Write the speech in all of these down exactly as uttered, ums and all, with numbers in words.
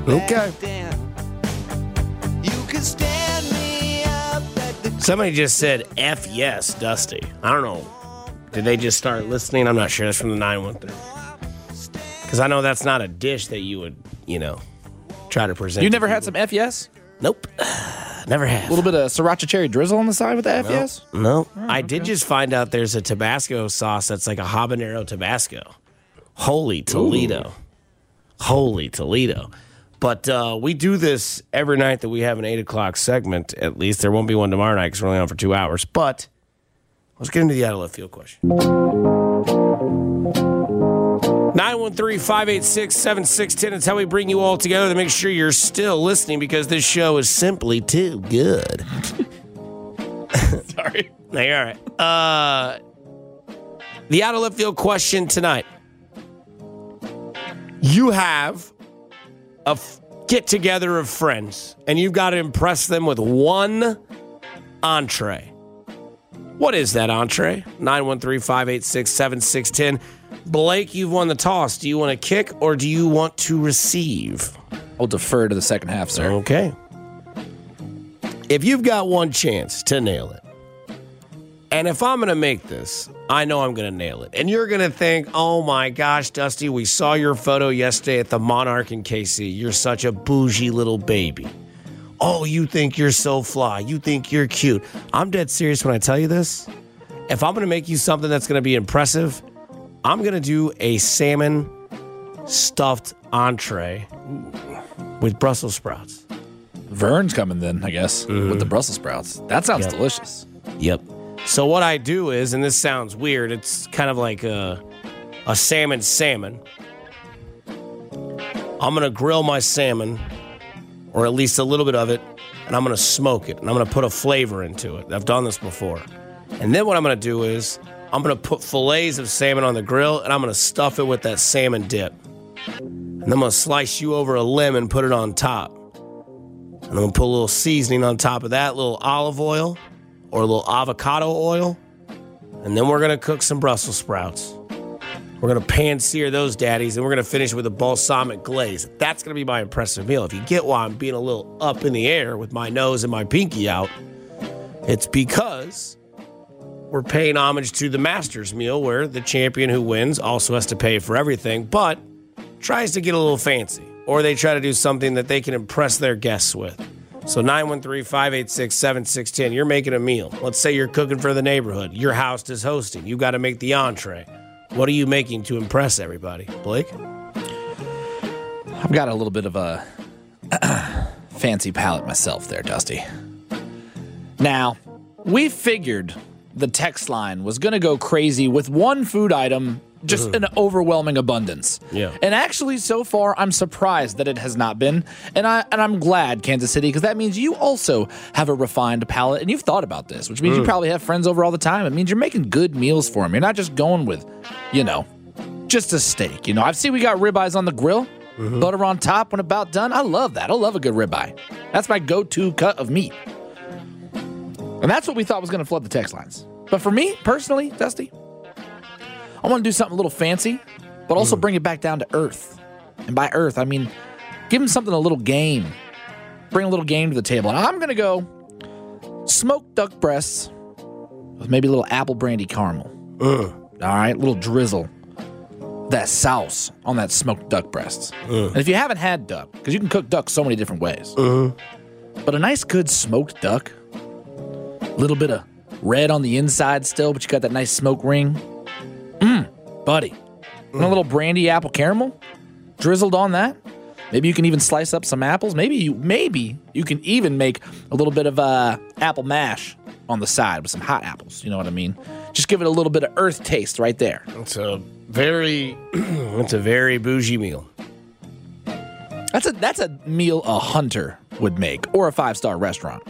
Okay. Somebody just said F yes, Dusty. I don't know. Did they just start listening? I'm not sure. That's from the nine one three. Because I know that's not a dish that you would, you know, try to present. You never had some F yes? Nope. Never have. A little bit of sriracha cherry drizzle on the side with the F yes? No. no. Oh, I okay. did just find out there's a Tabasco sauce that's like a habanero Tabasco. Holy Toledo. Ooh. Holy Toledo. But uh, we do this every night that we have an eight o'clock segment, at least. There won't be one tomorrow night because we're only on for two hours. But let's get into the out of left field question. nine one three, five eight six, seven six one zero. It's how we bring you all together to make sure you're still listening because this show is simply too good. Sorry. No, you're all right. Uh, the out of left field question tonight. You have a f- get-together of friends, and you've got to impress them with one entree. What is that entree? nine one three, five eight six, seven six one zero. Blake, you've won the toss. Do you want to kick or do you want to receive? I'll defer to the second half, sir. Okay. If you've got one chance to nail it, and if I'm going to make this, I know I'm going to nail it. And you're going to think, oh my gosh, Dusty, we saw your photo yesterday at the Monarch in K C. You're such a bougie little baby. Oh, you think you're so fly. You think you're cute. I'm dead serious when I tell you this. If I'm going to make you something that's going to be impressive, I'm going to do a salmon stuffed entree with Brussels sprouts. Vern's coming then, I guess, mm-hmm. with the Brussels sprouts. That sounds yep. delicious. Yep. So what I do is, and this sounds weird, it's kind of like a, a salmon salmon. I'm going to grill my salmon, or at least a little bit of it, and I'm going to smoke it, and I'm going to put a flavor into it. I've done this before. And then what I'm going to do is I'm going to put fillets of salmon on the grill, and I'm going to stuff it with that salmon dip. And I'm going to slice you over a lemon and put it on top. And I'm going to put a little seasoning on top of that, a little olive oil or a little avocado oil. And then we're going to cook some Brussels sprouts. We're going to pan-sear those daddies, and we're going to finish with a balsamic glaze. That's going to be my impressive meal. If you get why I'm being a little up in the air with my nose and my pinky out, it's because we're paying homage to the Masters meal where the champion who wins also has to pay for everything, but tries to get a little fancy. Or they try to do something that they can impress their guests with. So nine one three, five eight six, seven six one zero, you're making a meal. Let's say you're cooking for the neighborhood. Your house is hosting. You got to make the entree. What are you making to impress everybody? Blake? I've got a little bit of a fancy palate myself there, Dusty. Now, we figured the text line was going to go crazy with one food item, just mm-hmm. an overwhelming abundance. Yeah. And actually, so far, I'm surprised that it has not been. And, I, and I'm glad, Kansas City, because that means you also have a refined palate, and you've thought about this, which means mm. you probably have friends over all the time. It means you're making good meals for them. You're not just going with, you know, just a steak. You know, I've seen we got ribeyes on the grill, mm-hmm. butter on top when about done. I love that. I love a good ribeye. That's my go-to cut of meat. And that's what we thought was going to flood the text lines. But for me, personally, Dusty, I want to do something a little fancy, but also mm. bring it back down to earth. And by earth, I mean, give them something a little game. Bring a little game to the table. And I'm going to go smoked duck breasts with maybe a little apple brandy caramel. Mm. All right, a little drizzle. That sauce on that smoked duck breasts. Mm. And if you haven't had duck, because you can cook duck so many different ways, mm. but a nice good smoked duck, a little bit of red on the inside still, but you got that nice smoke ring. Mmm, buddy. Mm. And a little brandy apple caramel drizzled on that. Maybe you can even slice up some apples. Maybe you maybe you can even make a little bit of uh, apple mash on the side with some hot apples. You know what I mean? Just give it a little bit of earth taste right there. It's a very, it's a very bougie meal. That's a that's a meal a hunter would make, or a five-star restaurant.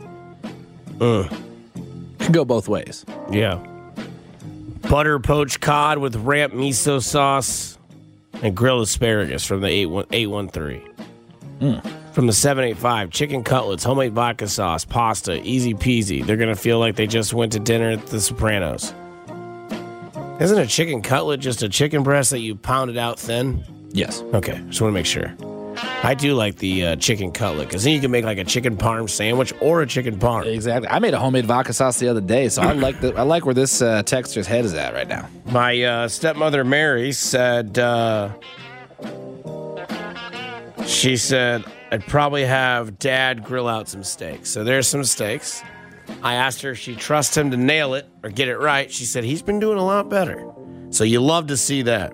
Uh. Can go both ways. Yeah. Butter poached cod with ramp miso sauce and grilled asparagus from the eight one three. Mm. From the seven eight five, chicken cutlets, homemade vodka sauce, pasta, easy peasy. They're going to feel like they just went to dinner at the Sopranos. Isn't a chicken cutlet just a chicken breast that you pounded out thin? Yes. Okay, just want to make sure. I do like the uh, chicken cutlet because then you can make like a chicken parm sandwich or a chicken parm. Exactly. I made a homemade vodka sauce the other day, so I like the, I like where this uh, texture's head is at right now. My uh, stepmother Mary said, uh, she said, I'd probably have Dad grill out some steaks. So there's some steaks. I asked her if she trusts him to nail it or get it right. She said he's been doing a lot better. So you love to see that.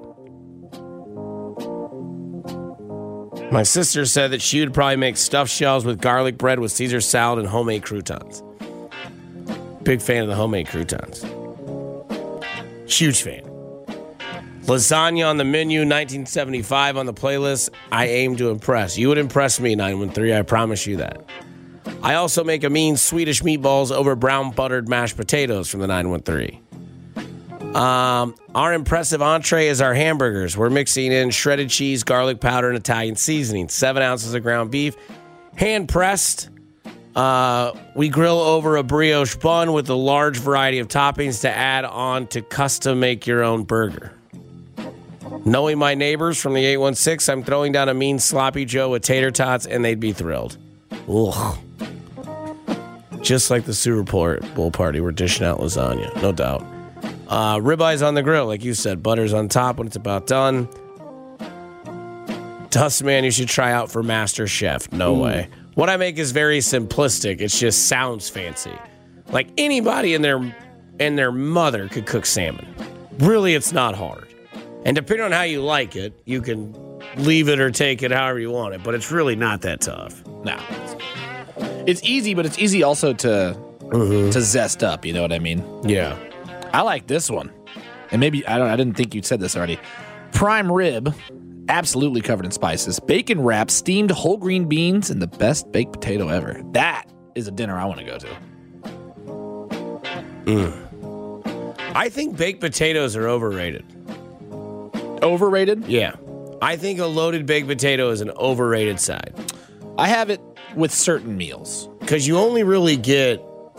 My sister said that she would probably make stuffed shells with garlic bread with Caesar salad and homemade croutons. Big fan of the homemade croutons. Huge fan. Lasagna on the menu, nineteen seventy-five on the playlist. I aim to impress. You would impress me, nine one three. I promise you that. I also make a mean Swedish meatballs over brown buttered mashed potatoes from the nine one three. Um, our impressive entree is our hamburgers. We're mixing in shredded cheese, garlic powder, and Italian seasoning. Seven ounces of ground beef, hand pressed. Uh, we grill over a brioche bun with a large variety of toppings to add on to custom make your own burger. Knowing my neighbors from the eight one six, I'm throwing down a mean sloppy Joe with tater tots, and they'd be thrilled. Ugh. Just like the Super Bowl party, we're dishing out lasagna, no doubt. Uh, ribeyes on the grill, like you said. Butter's on top when it's about done. Dustman, you should try out for Master Chef. No Ooh. way. What I make is very simplistic. It just sounds fancy. Like anybody and their and their mother could cook salmon. Really, it's not hard. And depending on how you like it, you can leave it or take it however you want it. But it's really not that tough. No. It's easy, but it's easy also to mm-hmm. to zest up. You know what I mean? Yeah. I like this one. And maybe, I don't. I didn't think you'd said this already. Prime rib, absolutely covered in spices. Bacon wrap, steamed whole green beans, and the best baked potato ever. That is a dinner I want to go to. Mm. I think baked potatoes are overrated. Overrated? Yeah. I think a loaded baked potato is an overrated side. I have it with certain meals. Because you only really get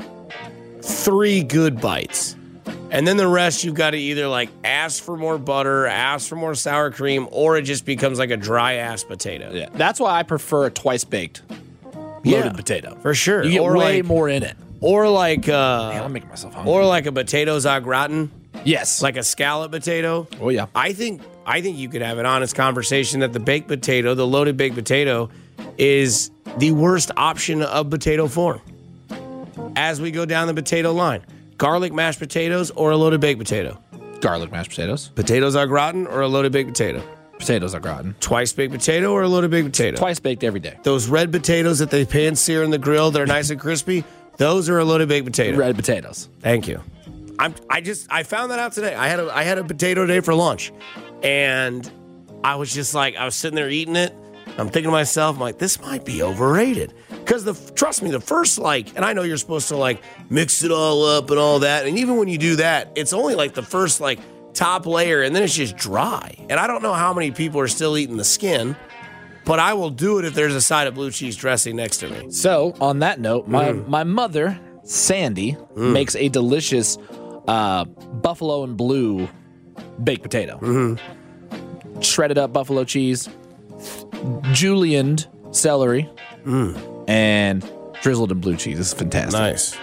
three good bites. And then the rest, you've got to either like ask for more butter, ask for more sour cream, or it just becomes like a dry ass potato. Yeah, that's why I prefer a twice baked loaded yeah, potato for sure. You get or way like, more in it. Or like, uh, Man, I'm making myself hungry. Or like a potatoes au gratin. Yes, like a scallop potato. Oh yeah. I think I think you could have an honest conversation that the baked potato, the loaded baked potato, is the worst option of potato form. As we go down the potato line. Garlic mashed potatoes or a loaded baked potato? Garlic mashed potatoes. Potatoes au gratin or a loaded baked potato? Potatoes au gratin. Twice baked potato or a loaded baked potato? Twice baked every day. Those red potatoes that they pan sear in the grill that are nice and crispy, those are a loaded baked potato. Red potatoes. Thank you. I'm, I just I found that out today. I had a I had a potato day for lunch, and I was just like I was sitting there eating it. I'm thinking to myself, I'm like, this might be overrated. Because the trust me, the first like, and I know you're supposed to like mix it all up and all that, and even when you do that, it's only like the first like top layer, and then it's just dry. And I don't know how many people are still eating the skin, but I will do it if there's a side of blue cheese dressing next to me. So on that note, my Mm. my mother Sandy Mm. makes a delicious uh, buffalo and blue baked potato, Mm-hmm. shredded up buffalo cheese, julienned celery. Mm. And drizzled in blue cheese. This is fantastic. Nice.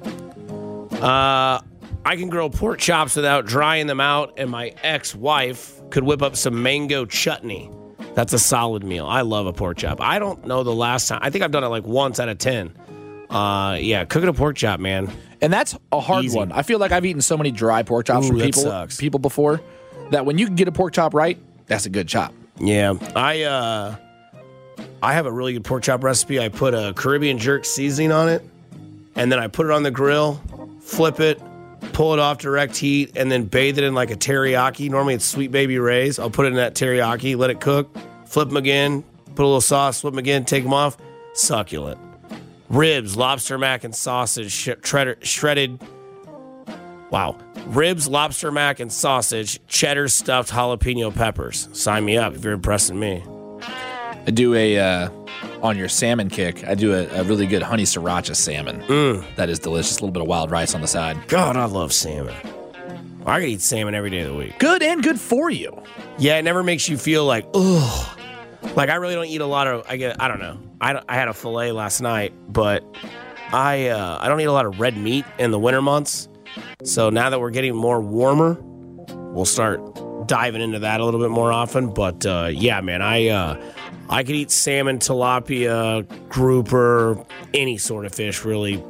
Uh, I can grill pork chops without drying them out, and my ex-wife could whip up some mango chutney. That's a solid meal. I love a pork chop. I don't know the last time. I think I've done it like once out of ten. Uh, yeah, cooking a pork chop, man. And that's a hard Easy. one. I feel like I've eaten so many dry pork chops Ooh, from that people, sucks. people before that when you can get a pork chop right, that's a good chop. Yeah, I uh, I have a really good pork chop recipe. I put a Caribbean jerk seasoning on it, and then I put it on the grill, flip it, pull it off direct heat, and then bathe it in like a teriyaki. Normally it's Sweet Baby Ray's. I'll put it in that teriyaki, let it cook, flip them again, put a little sauce, flip them again, take them off. Succulent. Ribs, lobster mac and sausage, sh- shredded, shredded. Wow. Ribs, lobster mac and sausage, cheddar stuffed jalapeno peppers. Sign me up if you're impressing me. I do a, uh, on your salmon kick, I do a, a really good honey sriracha salmon. Mm. That is delicious. A little bit of wild rice on the side. God, I love salmon. I could eat salmon every day of the week. Good and good for you. Yeah, it never makes you feel like, ugh. Like, I really don't eat a lot of, I get, I don't know. I, I had a filet last night, but I uh, I don't eat a lot of red meat in the winter months. So now that we're getting more warmer, we'll start diving into that a little bit more often. But uh, yeah, man, I uh, I could eat salmon, tilapia, grouper, any sort of fish, really.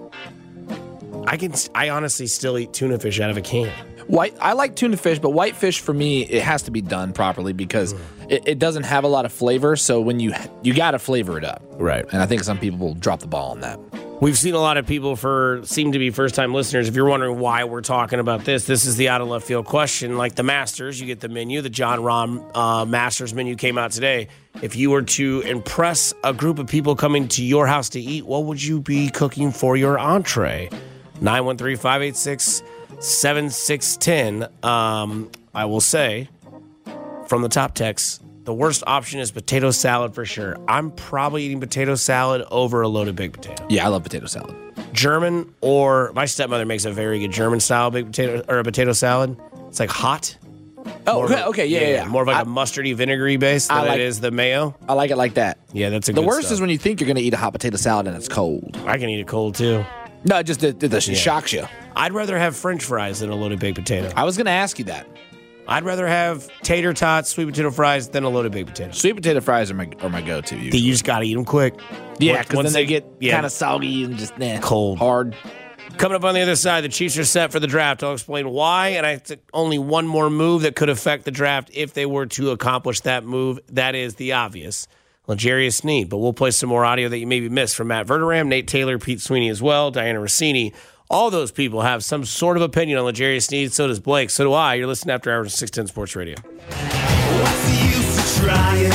I can. I honestly still eat tuna fish out of a can. White, I like tuna fish, but white fish for me, it has to be done properly because mm. it, it doesn't have a lot of flavor. So when you you got to flavor it up, right? And I think some people will drop the ball on that. We've seen a lot of people for seem to be first time listeners. If you're wondering why we're talking about this, this is the out of left field question. Like the Masters, you get the menu. The John Rahm uh, Masters menu came out today. If you were to impress a group of people coming to your house to eat, what would you be cooking for your entree? nine one three, five eight six, seven six one zero. Um, I will say, from the top text, the worst option is potato salad for sure. I'm probably eating potato salad over a loaded baked potato. Yeah, I love potato salad. German, or my stepmother makes a very good German style baked potato or a potato salad. It's like hot. Oh, okay, okay, yeah, yeah, yeah. More of like I, a mustardy, vinegary base than like, it is the mayo. I like it like that. Yeah, that's a the good worst stuff. is when you think you're going to eat a hot potato salad and it's cold. I can eat it cold too. No, it just it, it, it Yeah. shocks you. I'd rather have French fries than a loaded baked potato. I was going to ask you that. I'd rather have tater tots, sweet potato fries than a loaded baked potato. Sweet potato fries are my are my go-to usually. You just gotta eat them quick. Yeah, Once- because once then they get yeah. kind of soggy and just nah, Cold. hard. Coming up on the other side, the Chiefs are set for the draft. I'll explain why, and I think only one more move that could affect the draft if they were to accomplish that move. That is the obvious, L'Jarius Sneed. But we'll play some more audio that you maybe missed from Matt Verderam, Nate Taylor, Pete Sweeney as well, Diana Rossini. All those people have some sort of opinion on L'Jarius Sneed. So does Blake. So do I. You're listening After Hours on six ten Sports Radio. What's the use of trying?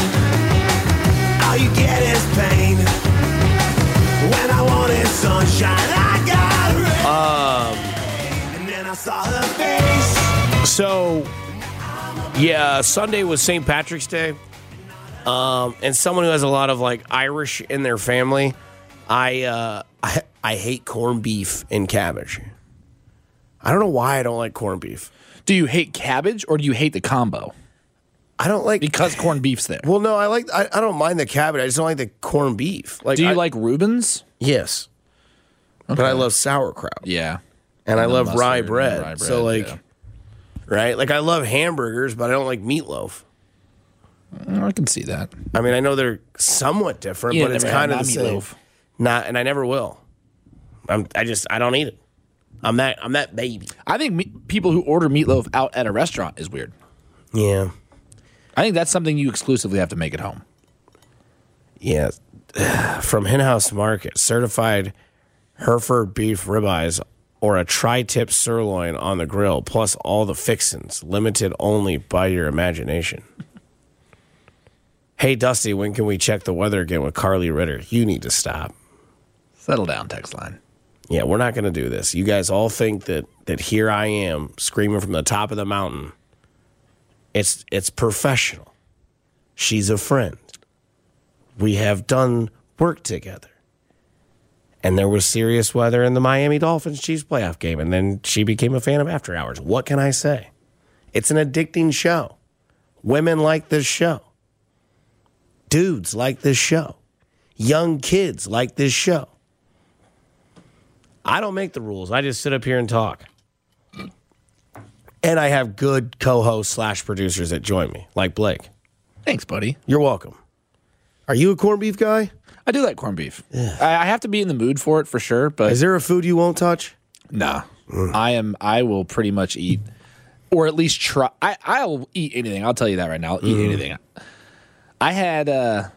All you get is pain. When I wanted sunshine, I got rain. Um, and then I saw her face. So, yeah, Sunday was Saint Patrick's Day. Um, and someone who has a lot of like Irish in their family, I, uh, I I hate corned beef and cabbage. I don't know why I don't like corned beef. Do you hate cabbage or do you hate the combo? I don't like Because corned beef's there. Well, no, I like. I, I don't mind the cabbage. I just don't like the corned beef. Like, Do you I, like Reuben's? Yes, but I love sauerkraut. Yeah. and I And the love rye mustard and bread. rye So bread, like, yeah. right? Like I love hamburgers, but I don't like meatloaf. I can see that. I mean, I know they're somewhat different, Yeah, but it's never had kind of my the same. meatloaf. Not, and I never will. I'm. I just. I don't eat it. I'm that. I'm that baby. I think me- people who order meatloaf out at a restaurant is weird. Yeah. I think that's something you exclusively have to make at home. Yeah. From Hen House Market, certified Hereford beef ribeyes or a tri-tip sirloin on the grill, plus all the fixins, limited only by your imagination. Hey, Dusty, when can we check the weather again with Carly Ritter? You need to stop. Settle down, text line. Yeah, we're not going to do this. You guys all think that that here I am screaming from the top of the mountain. It's it's professional. She's a friend. We have done work together. And there was serious weather in the Miami Dolphins Chiefs playoff game, and then she became a fan of After Hours. What can I say? It's an addicting show. Women like this show. Dudes like this show. Young kids like this show. I don't make the rules. I just sit up here and talk. And I have good co-hosts slash producers that join me, like Blake. Thanks, buddy. You're welcome. Are you a corned beef guy? I do like corned beef. I, I have to be in the mood for it for sure, but Is there a food you won't touch? nah. I am. I will pretty much eat, or at least try. I I'll eat anything. I'll tell you that right now. I'll eat anything. I had. uh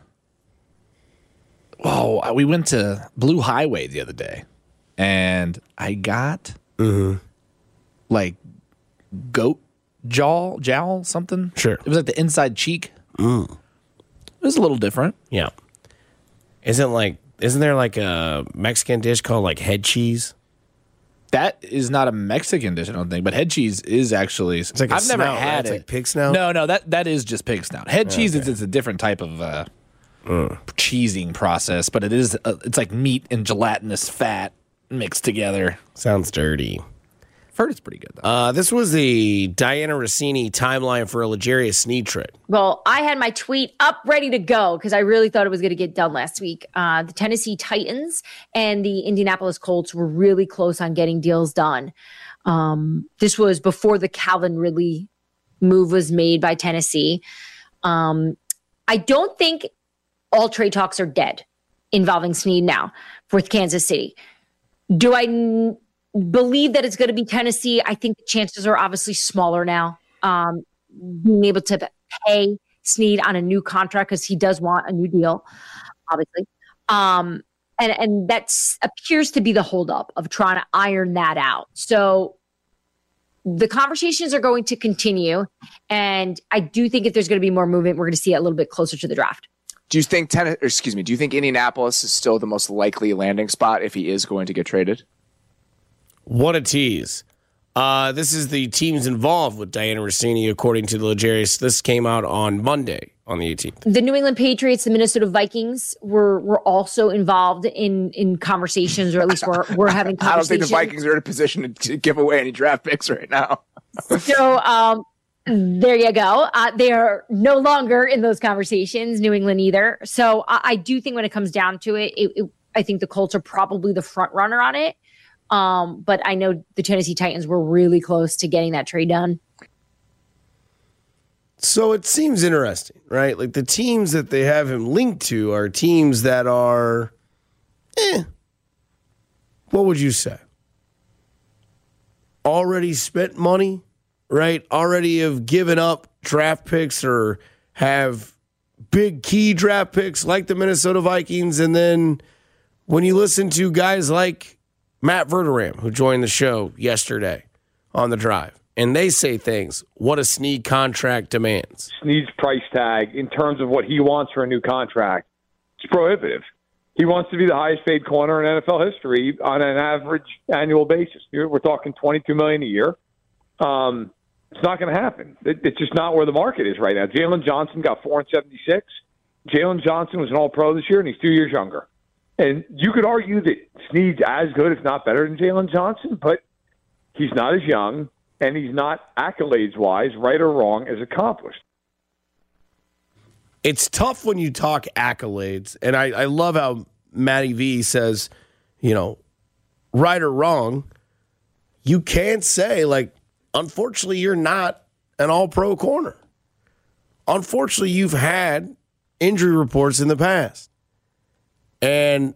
Oh, we went to Blue Highway the other day, and I got like goat jaw, jowl, something. Sure. It was like the inside cheek. It was a little different. Yeah. Isn't like isn't there like a Mexican dish called like head cheese? That is not a Mexican dish, I don't think, but head cheese is actually. It's like a I've never snout, right? had It's it. like pig snout? No, no, that that is just pig snout. Head cheese is it's a different type of uh, cheesing process, but it is uh, it's like meat and gelatinous fat mixed together. Sounds dirty. heard it's pretty good, though. Uh, this was the Dianna Russini timeline for a L'Jarius Sneed trade. Well, I had my tweet up ready to go because I really thought it was going to get done last week. Uh, the Tennessee Titans and the Indianapolis Colts were really close on getting deals done. Um, this was before the Calvin Ridley move was made by Tennessee. Um, I don't think all trade talks are dead involving Sneed now with Kansas City. Do I n- believe that it's going to be Tennessee? I think the chances are obviously smaller now. Um, being able to pay Sneed on a new contract because he does want a new deal, obviously. Um, and and that appears to be the holdup of trying to iron that out. So the conversations are going to continue. And I do think if there's going to be more movement, we're going to see it a little bit closer to the draft. Do you think ten, or excuse me, do you think Indianapolis is still the most likely landing spot if he is going to get traded? What a tease. Uh, this is the teams involved with Dianna Russini, according to the L'Jarius. This came out on Monday, on the eighteenth. The New England Patriots, the Minnesota Vikings were were also involved in in conversations, or at least we're, we're having conversations. I don't think the Vikings are in a position to give away any draft picks right now. So um, there you go. Uh, they are no longer in those conversations, New England either. So I, I do think when it comes down to it, it, it, I think the Colts are probably the front runner on it. Um, but I know the Tennessee Titans were really close to getting that trade done. So it seems interesting, right? Like the teams that they have him linked to are teams that are, eh, what would you say? Already spent money, right? Already have given up draft picks or have big key draft picks like the Minnesota Vikings. And then when you listen to guys like Matt Verderame, who joined the show yesterday on the drive, and they say things, what a Sneed contract demands. Sneed's price tag in terms of what he wants for a new contract, it's prohibitive. He wants to be the highest paid corner in N F L history on an average annual basis. We're talking twenty-two million dollars a year. Um, it's not going to happen. It, it's just not where the market is right now. Jalen Johnson got four and seventy-six. Jalen Johnson was an All-Pro this year, and he's two years younger. And you could argue that Sneed's as good, if not better, than Jalen Johnson, but he's not as young, and he's not accolades-wise, right or wrong, as accomplished. It's tough when you talk accolades, and I, I love how Matty V says, you know, right or wrong, you can't say, like, unfortunately, you're not an all-pro corner. Unfortunately, you've had injury reports in the past. And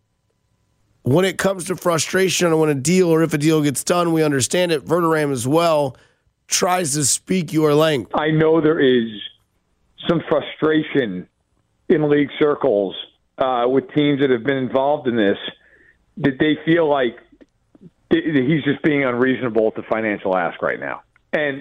when it comes to frustration on when a deal or if a deal gets done, we understand it. Verderame as well tries to speak your language. I know there is some frustration in league circles uh, with teams that have been involved in this, that they feel like he's just being unreasonable at the financial ask right now. And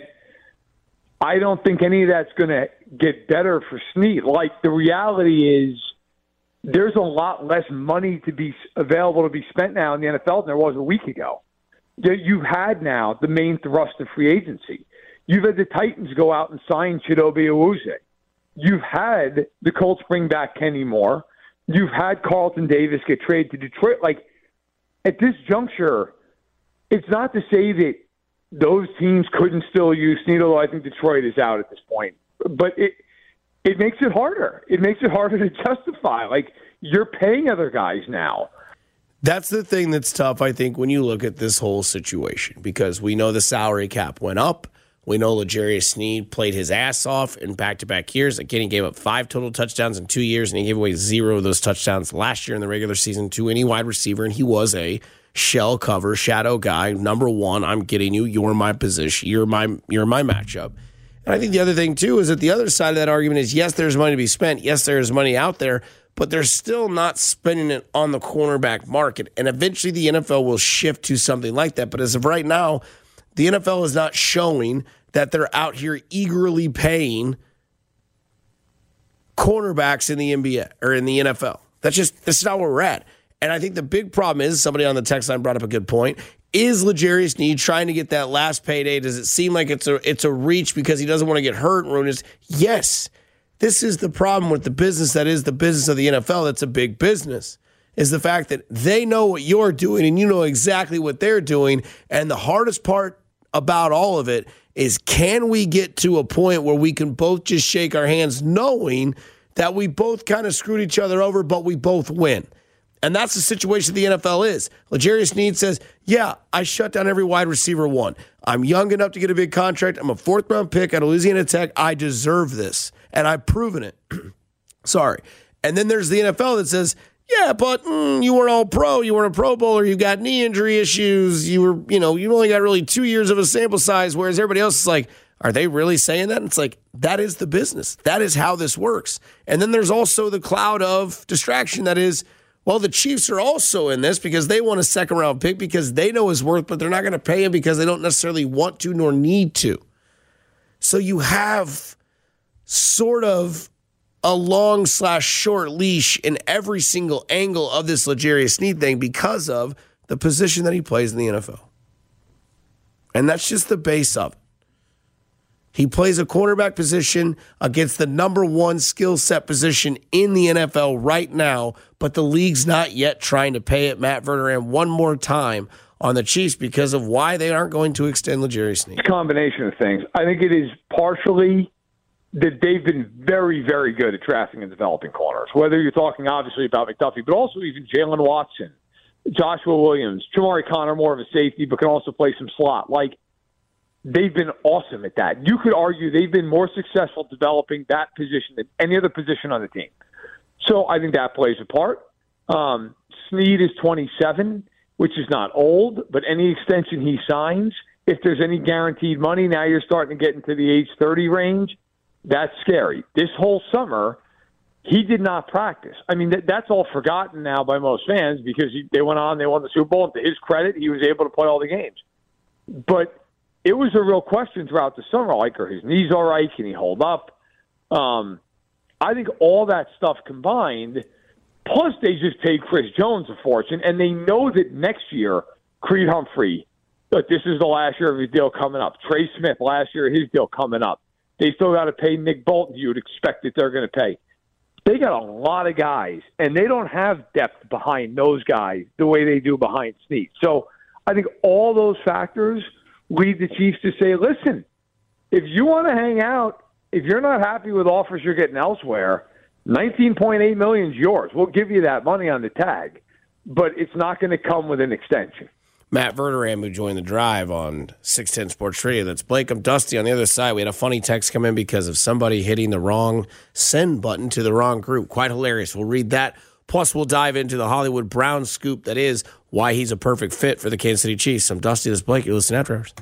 I don't think any of that's going to get better for Sneed. Like, the reality is there's a lot less money to be available to be spent now in the N F L than there was a week ago. You've had now the main thrust of free agency. You've had the Titans go out and sign Chidobe Awuzie. You've had the Colts bring back Kenny Moore. You've had Carlton Davis get traded to Detroit. Like, at this juncture, it's not to say that those teams couldn't still use Sneed, although I think Detroit is out at this point. But it it makes it harder. It makes it harder to justify. Like, you're paying other guys now. That's the thing that's tough, I think, when you look at this whole situation, because we know the salary cap went up. We know L'Jarius Sneed played his ass off in back-to-back years. Again, he gave up five total touchdowns in two years, and he gave away zero of those touchdowns last year in the regular season to any wide receiver, and he was a shell cover, shadow guy. Number one, I'm getting you. You're my position. You're my, you're my matchup. And I think the other thing, too, is that the other side of that argument is, yes, there's money to be spent. Yes, there's money out there, but they're still not spending it on the cornerback market. And eventually the N F L will shift to something like that. But as of right now, the N F L is not showing that they're out here eagerly paying cornerbacks in the N B A or in the N F L. That's just that's not where we're at. And I think the big problem is, somebody on the text line brought up a good point, is L'Jarius Sneed trying to get that last payday? Does it seem like it's a it's a reach because he doesn't want to get hurt and ruin his? Yes. This is the problem with the business that is the business of the N F L. That's a big business. is the fact that they know what you're doing and you know exactly what they're doing. And the hardest part about all of it is, can we get to a point where we can both just shake our hands knowing that we both kind of screwed each other over, but we both win? And that's the situation the N F L is. L'Jarius Sneed says, yeah, I shut down every wide receiver one. I'm young enough to get a big contract. I'm a fourth-round pick out of Louisiana Tech. I deserve this, and I've proven it. Sorry. And then there's the N F L that says, yeah, but mm, you weren't all pro. You weren't a Pro Bowler. You got knee injury issues. You were, you know, you only got really two years of a sample size, whereas everybody else is like, are they really saying that? And it's like, that is the business. That is how this works. And then there's also the cloud of distraction that is, well, the Chiefs are also in this because they want a second round pick because they know his worth, but they're not going to pay him because they don't necessarily want to nor need to. So you have sort of a long slash short leash in every single angle of this L'Jarius Sneed thing because of the position that he plays in the N F L. And that's just the base of it. He plays a cornerback position against the number one skill set position in the N F L right now, but the league's not yet trying to pay it Matt Verderame one more time on the Chiefs because of why they aren't going to extend L'Jarius Sneed. It's a combination of things. I think it is partially that they've been very, very good at drafting and developing corners, whether you're talking obviously about McDuffie, but also even Jalen Watson, Joshua Williams, Jamari Conner, more of a safety, but can also play some slot. Like, they've been awesome at that. You could argue they've been more successful developing that position than any other position on the team. So I think that plays a part. Um, Sneed is twenty-seven, which is not old, but any extension he signs, if there's any guaranteed money, now you're starting to get into the age thirty range. That's scary. This whole summer, he did not practice. I mean, th- that's all forgotten now by most fans because he, they went on, they won the Super Bowl. And to his credit, he was able to play all the games. But it was a real question throughout the summer, like, are his knees all right? Can he hold up? Um, I think all that stuff combined, plus they just paid Chris Jones a fortune, and they know that next year, Creed Humphrey, look, this is the last year of his deal coming up. Trey Smith, last year, his deal coming up. They still got to pay Nick Bolton. You would expect that they're going to pay. They got a lot of guys, and they don't have depth behind those guys the way they do behind Sneed. So I think all those factors lead the Chiefs to say, listen, if you want to hang out, if you're not happy with offers you're getting elsewhere, nineteen point eight million dollars is yours. We'll give you that money on the tag, but it's not going to come with an extension. Matt Verderame, who joined the drive on six ten Sports Radio. That's Blake. I'm Dusty on the other side. We had a funny text come in because of somebody hitting the wrong send button to the wrong group. Quite hilarious. We'll read that. Plus, we'll dive into the Hollywood Brown scoop that is why he's a perfect fit for the Kansas City Chiefs. I'm Dusty. This is Blake. You're listening to After Hours.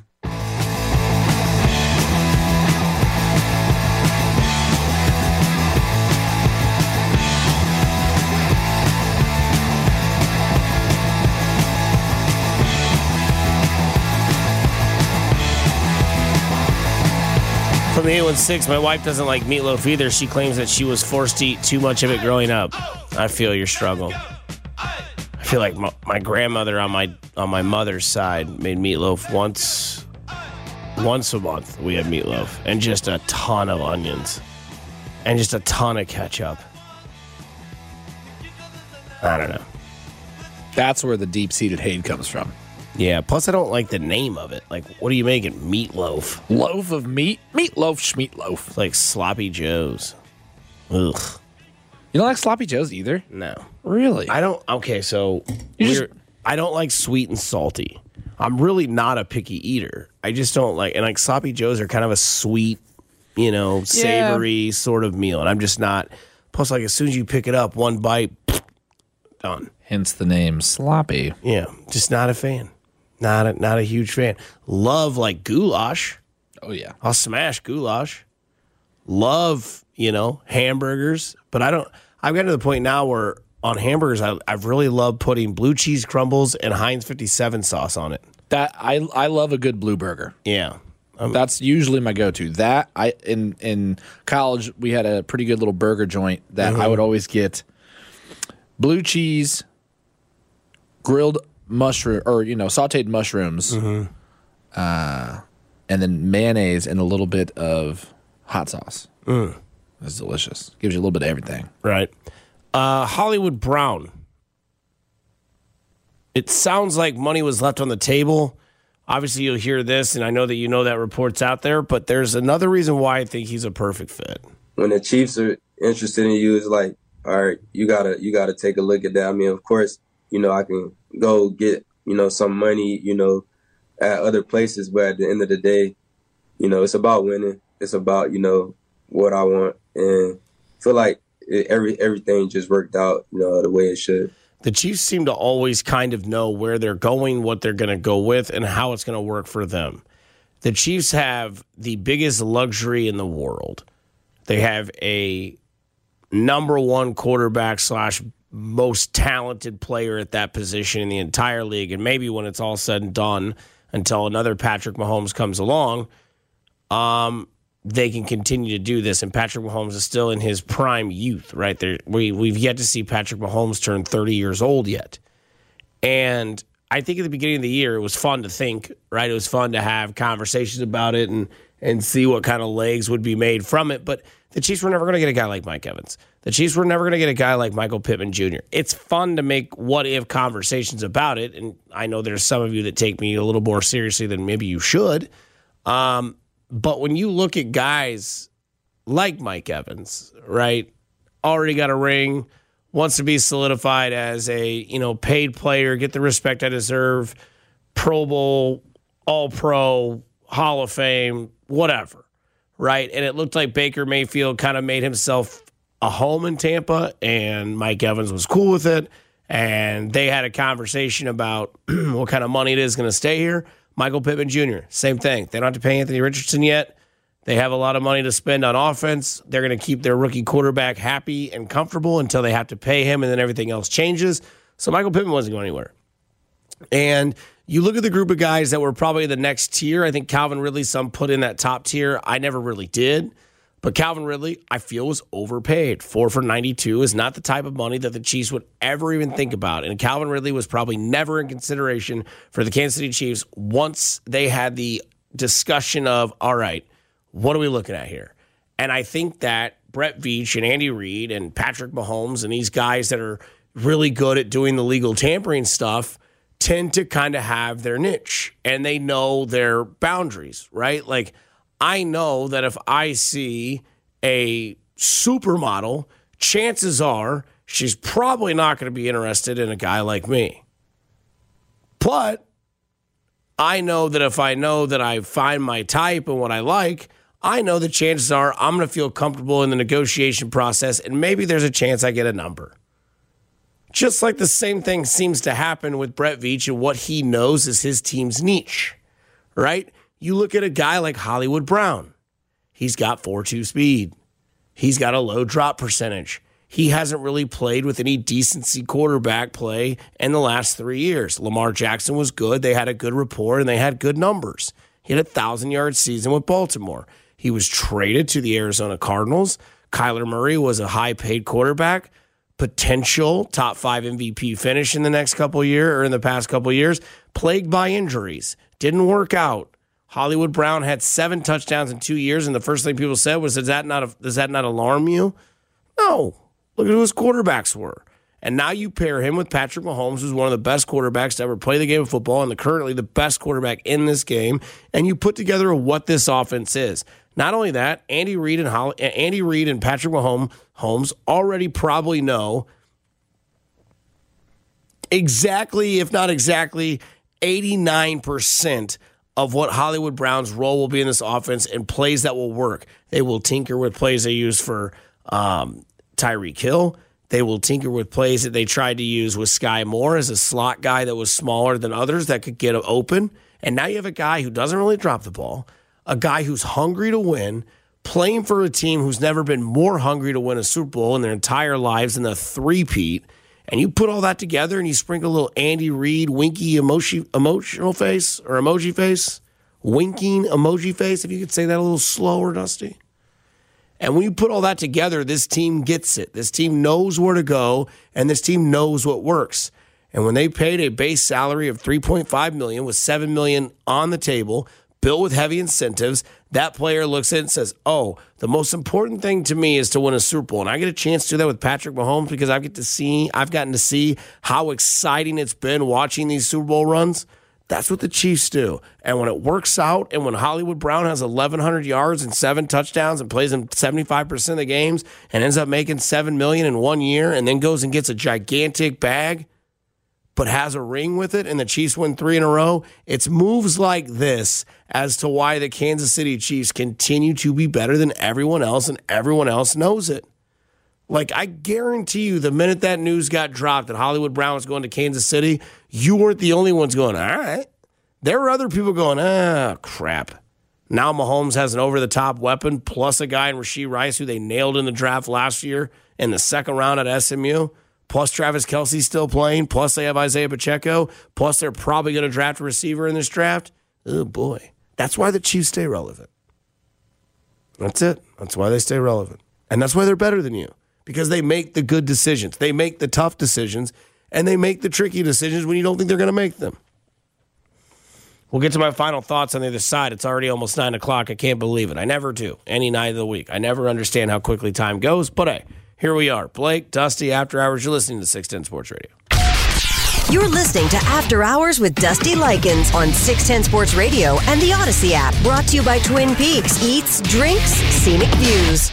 From the eight one six, my wife doesn't like meatloaf either. She claims that she was forced to eat too much of it growing up. I feel your struggle. I feel like my, my grandmother on my on my mother's side made meatloaf once once a month. We had meatloaf and just a ton of onions and just a ton of ketchup. I don't know. That's where the deep-seated hate comes from. Yeah, plus I don't like the name of it. Like, what are you making? Meatloaf. Loaf of meat? Meatloaf, schmeatloaf. It's like Sloppy Joe's. Ugh. You don't like Sloppy Joe's either? No. Really? I don't. Okay, so You we're, just- I don't like sweet and salty. I'm really not a picky eater. I just don't like, and like Sloppy Joe's are kind of a sweet, you know, savory sort of meal. And I'm just not, plus like as soon as you pick it up, one bite, done. Hence the name Sloppy. Yeah, just not a fan. Not a, not a huge fan. Love like goulash. Oh, yeah. I'll smash goulash. Love, you know, hamburgers. But I don't, I've gotten to the point now where on hamburgers, I, I've really loved putting blue cheese crumbles and Heinz fifty-seven sauce on it. That I I love a good blue burger. Yeah. Um, That's usually my go-to. That I in in college we had a pretty good little burger joint that I would always get blue cheese, grilled mushroom or you know sautéed mushrooms, uh, and then mayonnaise and a little bit of hot sauce. it sounds like money was left on the table. Obviously, you'll hear this, and I know that you know that report's out there, but there's another reason why I think he's a perfect fit. When the Chiefs are interested in you, it's like, all right, you gotta you gotta take a look at that. I mean, of course, you know, I can go get, you know, some money, you know, at other places, but at the end of the day, you know, it's about winning. It's about, you know, what I want, and I feel like it, every everything just worked out, you know, the way it should. The Chiefs seem to always kind of know where they're going, what they're going to go with, and how it's going to work for them. The Chiefs have the biggest luxury in the world. They have a number one quarterback slash most talented player at that position in the entire league, and maybe when it's all said and done, until another Patrick Mahomes comes along, um, they can continue to do this. And Patrick Mahomes is still in his prime youth, right? There, we, we've yet to see Patrick Mahomes turn thirty years old yet. And I think at the beginning of the year, it was fun to think, right? It was fun to have conversations about it and, and see what kind of legs would be made from it. But the Chiefs were never going to get a guy like Mike Evans. The Chiefs were never going to get a guy like Michael Pittman Junior It's fun to make what-if conversations about it, and I know there's some of you that take me a little more seriously than maybe you should. Um, but when you look at guys like Mike Evans, right, already got a ring, wants to be solidified as a, you know, paid player, get the respect I deserve, Pro Bowl, All-Pro, Hall of Fame, whatever, right? And it looked like Baker Mayfield kind of made himself a home in Tampa, and Mike Evans was cool with it, and they had a conversation about what kind of money it is going to stay here. Michael Pittman Junior, same thing. They don't have to pay Anthony Richardson yet. They have a lot of money to spend on offense. They're going to keep their rookie quarterback happy and comfortable until they have to pay him, and then everything else changes. So Michael Pittman wasn't going anywhere. And you look at the group of guys that were probably the next tier. I think Calvin Ridley, some put in that top tier. I never really did. But Calvin Ridley, I feel, was overpaid. Four for ninety-two is not the type of money that the Chiefs would ever even think about. And Calvin Ridley was probably never in consideration for the Kansas City Chiefs once they had the discussion of, all right, what are we looking at here? And I think that Brett Veach and Andy Reid and Patrick Mahomes and these guys that are really good at doing the legal tampering stuff tend to kind of have their niche, and they know their boundaries, right? Like, I know that if I see a supermodel, chances are she's probably not going to be interested in a guy like me. But I know that if I know that I find my type and what I like, I know that chances are I'm going to feel comfortable in the negotiation process, and maybe there's a chance I get a number. Just like the same thing seems to happen with Brett Veach and what he knows is his team's niche, right? You look at a guy like Hollywood Brown. He's got four two speed. He's got a low drop percentage. He hasn't really played with any decency quarterback play in the last three years. Lamar Jackson was good. They had a good rapport, and they had good numbers. He had a one thousand-yard season with Baltimore. He was traded to the Arizona Cardinals. Kyler Murray was a high-paid quarterback, potential top five M V P finish in the next couple of years, or in the past couple of years, plagued by injuries. Didn't work out. Hollywood Brown had seven touchdowns in two years, and the first thing people said was, does that not, does that not alarm you? No. Look at who his quarterbacks were. And now you pair him with Patrick Mahomes, who's one of the best quarterbacks to ever play the game of football and the currently the best quarterback in this game, and you put together what this offense is. Not only that, Andy Reid and Holly, Andy Reid and Patrick Mahomes Holmes already probably know exactly, if not exactly, eighty-nine percent of what Hollywood Brown's role will be in this offense and plays that will work. They will tinker with plays they use for um, Tyreek Hill. They will tinker with plays that they tried to use with Sky Moore as a slot guy that was smaller than others that could get open. And now you have a guy who doesn't really drop the ball, a guy who's hungry to win, playing for a team who's never been more hungry to win a Super Bowl in their entire lives than a three-peat. And you put all that together and you sprinkle a little Andy Reid winky emoji, emotional face or emoji face, winking emoji face, if you could say that a little slower, Dusty. And when you put all that together, this team gets it. This team knows where to go, and this team knows what works. And when they paid a base salary of three point five million dollars with seven million dollars on the table, built with heavy incentives. That player looks at it and says, oh, the most important thing to me is to win a Super Bowl. And I get a chance to do that with Patrick Mahomes because I get to see, I've gotten to see how exciting it's been watching these Super Bowl runs. That's what the Chiefs do. And when it works out and when Hollywood Brown has eleven hundred yards and seven touchdowns and plays in seventy-five percent of the games and ends up making seven million dollars in one year and then goes and gets a gigantic bag but has a ring with it and the Chiefs win three in a row, it's moves like this as to why the Kansas City Chiefs continue to be better than everyone else and everyone else knows it. Like, I guarantee you the minute that news got dropped that Hollywood Brown was going to Kansas City, you weren't the only ones going, all right. There were other people going, ah, crap. Now Mahomes has an over-the-top weapon plus a guy in Rashee Rice who they nailed in the draft last year in the second round at S M U, plus Travis Kelce still playing, plus they have Isaiah Pacheco, plus they're probably going to draft a receiver in this draft. Oh, boy. That's why the Chiefs stay relevant. That's it. That's why they stay relevant. And that's why they're better than you. Because they make the good decisions. They make the tough decisions, and they make the tricky decisions when you don't think they're going to make them. We'll get to my final thoughts on the other side. It's already almost nine o'clock. I can't believe it. I never do, any night of the week. I never understand how quickly time goes, but hey, here we are. Blake, Dusty, After Hours. You're listening to six ten Sports Radio. You're listening to After Hours with Dusty Likens on six ten Sports Radio and the Odyssey app. Brought to you by Twin Peaks. Eats, drinks, scenic views.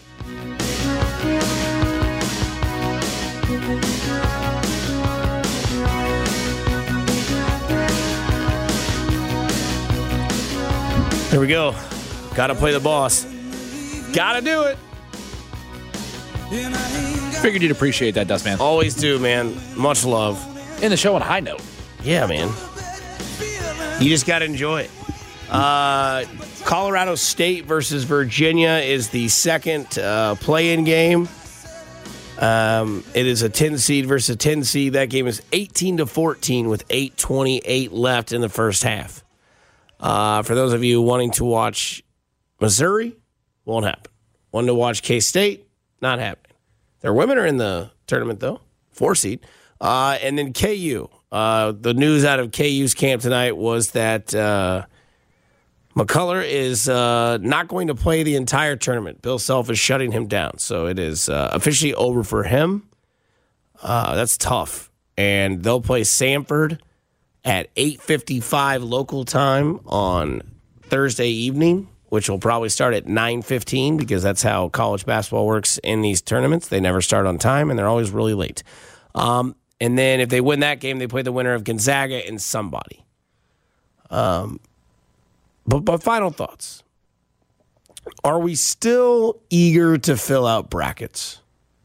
Here we go. Got to play the boss. Got to do it. Figured you'd appreciate that, Dustman. Always do, man. Much love. In the show on a high note. Yeah, man. You just got to enjoy it. Uh, Colorado State versus Virginia is the second uh, play-in game. Um, it is a ten seed versus a ten seed. That game is eighteen to fourteen with eight twenty-eight left in the first half. Uh, for those of you wanting to watch Missouri, won't happen. Wanting to watch K-State, not happening. Their women are in the tournament, though. Four seed. Uh, and then K U. Uh, the news out of K U's camp tonight was that uh, McCullough is uh, not going to play the entire tournament. Bill Self is shutting him down. So it is uh, officially over for him. Uh, that's tough. And they'll play Samford at eight fifty-five local time on Thursday evening, which will probably start at nine fifteen because that's how college basketball works in these tournaments. They never start on time, and they're always really late. Um, and then if they win that game, they play the winner of Gonzaga and somebody. Um, but, but final thoughts. Are we still eager to fill out brackets?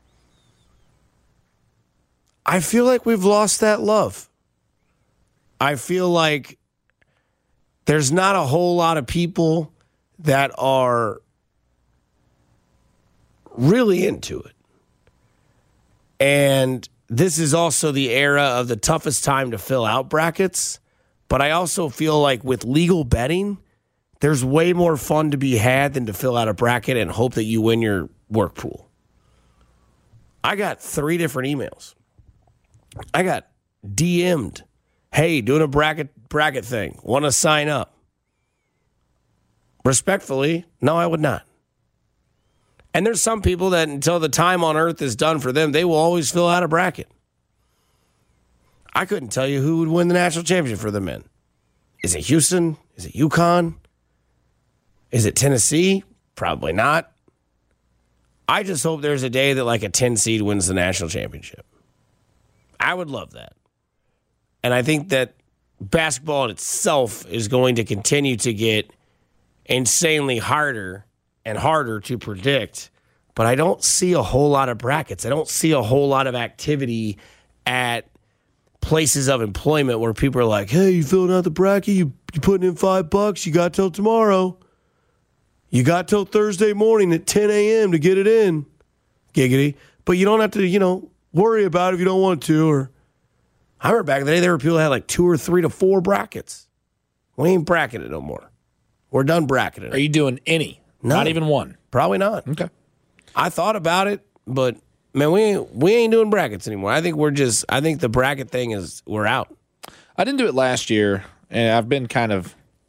I feel like we've lost that love. I feel like there's not a whole lot of people that are really into it. And this is also the era of the toughest time to fill out brackets. But I also feel like with legal betting, there's way more fun to be had than to fill out a bracket and hope that you win your work pool. I got three different emails. I got D M'd. Hey, doing a bracket bracket thing. Want to sign up? Respectfully, no, I would not. And there's some people that until the time on earth is done for them, they will always fill out a bracket. I couldn't tell you who would win the national championship for the men. Is it Houston? Is it UConn? Is it Tennessee? Probably not. I just hope there's a day that like a ten seed wins the national championship. I would love that. And I think that basketball in itself is going to continue to get insanely harder and harder to predict. But I don't see a whole lot of brackets. I don't see a whole lot of activity at places of employment where people are like, hey, you filling out the bracket? You, you putting in five bucks? You got till tomorrow. You got till Thursday morning at ten a.m. to get it in. Giggity. But you don't have to, you know, worry about it if you don't want to. Or I remember back in the day, there were people that had like two or three to four brackets. We ain't bracketed no more. We're done bracketing. Are you doing any? No. Not even one? Probably not. Okay. I thought about it, but man, we ain't, we ain't doing brackets anymore. I think we're just, I think the bracket thing is, we're out. I didn't do it last year, and I've been kind of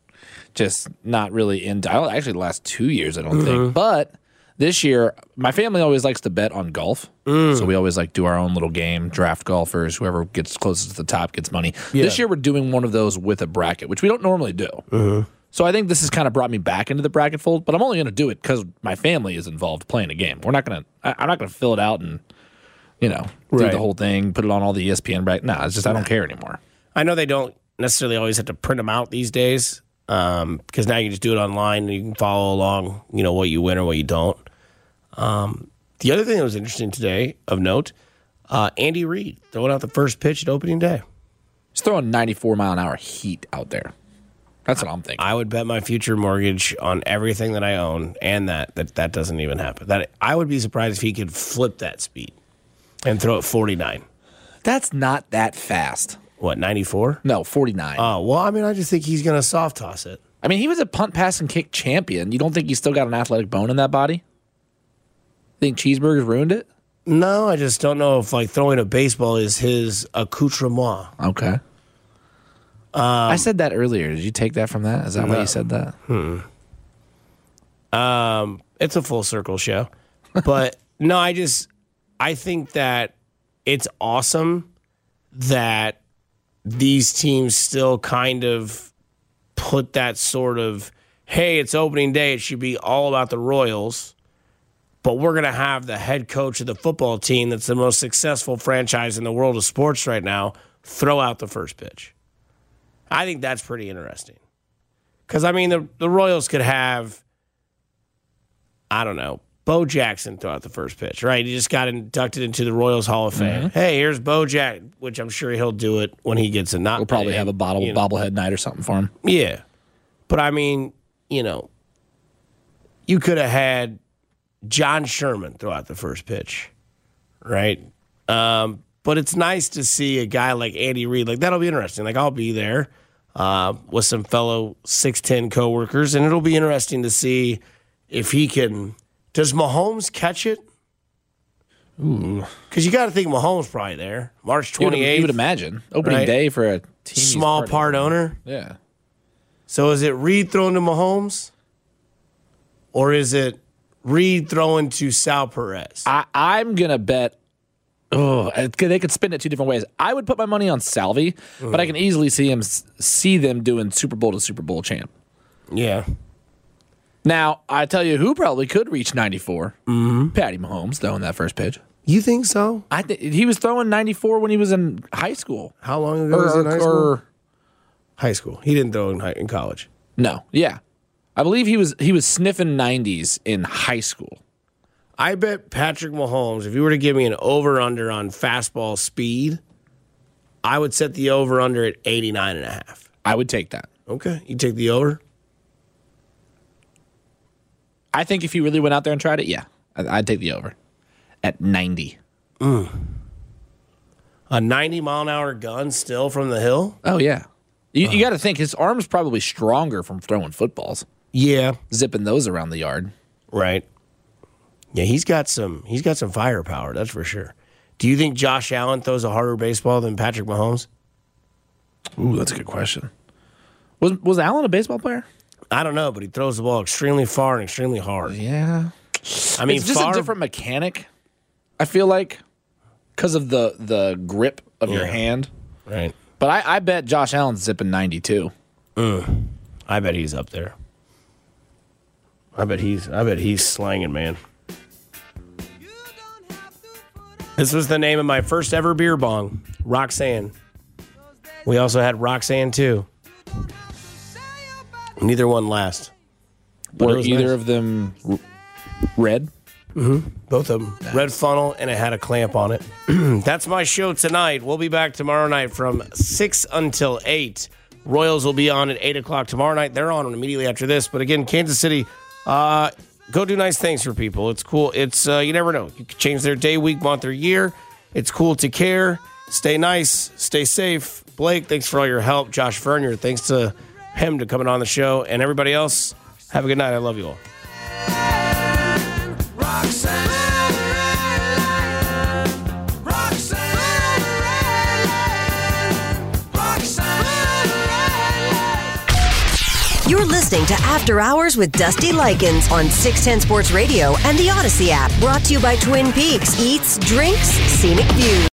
just not really into. I don't actually the last two years. I don't mm-hmm. think, but this year my family always likes to bet on golf, mm. so we always like do our own little game, draft golfers. Whoever gets closest to the top gets money. Yeah. This year we're doing one of those with a bracket, which we don't normally do. Mm-hmm. So I think this has kind of brought me back into the bracket fold, but I'm only going to do it because my family is involved playing a game. We're not going to. I'm not going to fill it out and you know do right. the whole thing, put it on all the E S P N bracket. No, it's just I don't care anymore. I know they don't necessarily always have to print them out these days um, because now you can just do it online and you can follow along. You know what you win or what you don't. Um, the other thing that was interesting today of note, uh, Andy Reid throwing out the first pitch at opening day. He's throwing ninety-four mile an hour heat out there. That's what I'm thinking. I would bet my future mortgage on everything that I own and that that, that doesn't even happen. That I would be surprised if he could flip that speed and throw it forty-nine. That's not that fast. What, ninety-four? No, forty-nine. Oh, well, I mean, I just think he's going to soft toss it. I mean, he was a punt, pass, and kick champion. You don't think he's still got an athletic bone in that body? Think Cheeseburgers ruined it? No, I just don't know if like throwing a baseball is his accoutrement. Okay. Um, I said that earlier. Did you take that from that? Is that no. why you said that? Hmm. Um, it's a full circle show. But no, I just I think that it's awesome that these teams still kind of put that sort of, hey, it's opening day, it should be all about the Royals, but we're going to have the head coach of the football team that's the most successful franchise in the world of sports right now throw out the first pitch. I think that's pretty interesting. Because, I mean, the, the Royals could have, I don't know, Bo Jackson throw out the first pitch, right? He just got inducted into the Royals Hall of Fame. Mm-hmm. Hey, here's Bo Jack, which I'm sure he'll do it when he gets it. Not we'll probably have a bottle you know. bobblehead night or something for him. Yeah. But, I mean, you know, you could have had John Sherman throw out the first pitch, right? Um, but it's nice to see a guy like Andy Reid. Like, that'll be interesting. Like, I'll be there uh, with some fellow six ten coworkers, and it'll be interesting to see if he can. Does Mahomes catch it? Ooh. Because you got to think Mahomes probably there. March twenty-eighth. You would, you would imagine. Opening right? day for a team. Small part, part owner. Yeah. So is it Reid throwing to Mahomes? Or is it Reid throwing to Sal Perez? I, I'm going to bet. Oh, they could spin it two different ways. I would put my money on Salvi, mm. but I can easily see him see them doing Super Bowl to Super Bowl champ. Yeah. Now, I tell you who probably could reach ninety-four. Mm-hmm. Patty Mahomes throwing that first pitch. You think so? I th- He was throwing ninety-four when he was in high school. How long ago or, was he in high school? Or, high school. He didn't throw in, high, in college. No. Yeah. I believe he was he was sniffing nineties in high school. I bet Patrick Mahomes, if you were to give me an over-under on fastball speed, I would set the over-under at eighty-nine and a half. I would take that. Okay. You take the over? I think if he really went out there and tried it, yeah. I'd take the over at ninety. Mm. A ninety-mile-an-hour gun still from the hill? Oh, yeah. You, oh. you got to think his arm's probably stronger from throwing footballs. Yeah. Zipping those around the yard. Right. Yeah, he's got some he's got some firepower, that's for sure. Do you think Josh Allen throws a harder baseball than Patrick Mahomes? Ooh, that's a good question. Was was Allen a baseball player? I don't know, but he throws the ball extremely far and extremely hard. Yeah. I mean, it's just far, a different mechanic, I feel like, because of the, the grip of yeah. your hand. Right. But I, I bet Josh Allen's zipping ninety-two. Mm. I bet he's up there. I bet he's I bet he's slanging, man. This was the name of my first ever beer bong, Roxanne. We also had Roxanne too. Neither one last. Were either nice. of them r- red? Mm-hmm. Both of them. Nice. Red funnel, and it had a clamp on it. That's my show tonight. We'll be back tomorrow night from six until eight. Royals will be on at eight o'clock tomorrow night. They're on immediately after this. But again, Kansas City, uh, go do nice things for people. It's cool. It's uh, you never know. You can change their day, week, month, or year. It's cool to care. Stay nice. Stay safe. Blake, thanks for all your help. Josh Vernier, thanks to him to coming on the show. And everybody else, have a good night. I love you all. You're listening listening to After Hours with Dusty Likens on six ten Sports Radio and the Odyssey app. Brought to you by Twin Peaks. Eats, drinks, scenic views.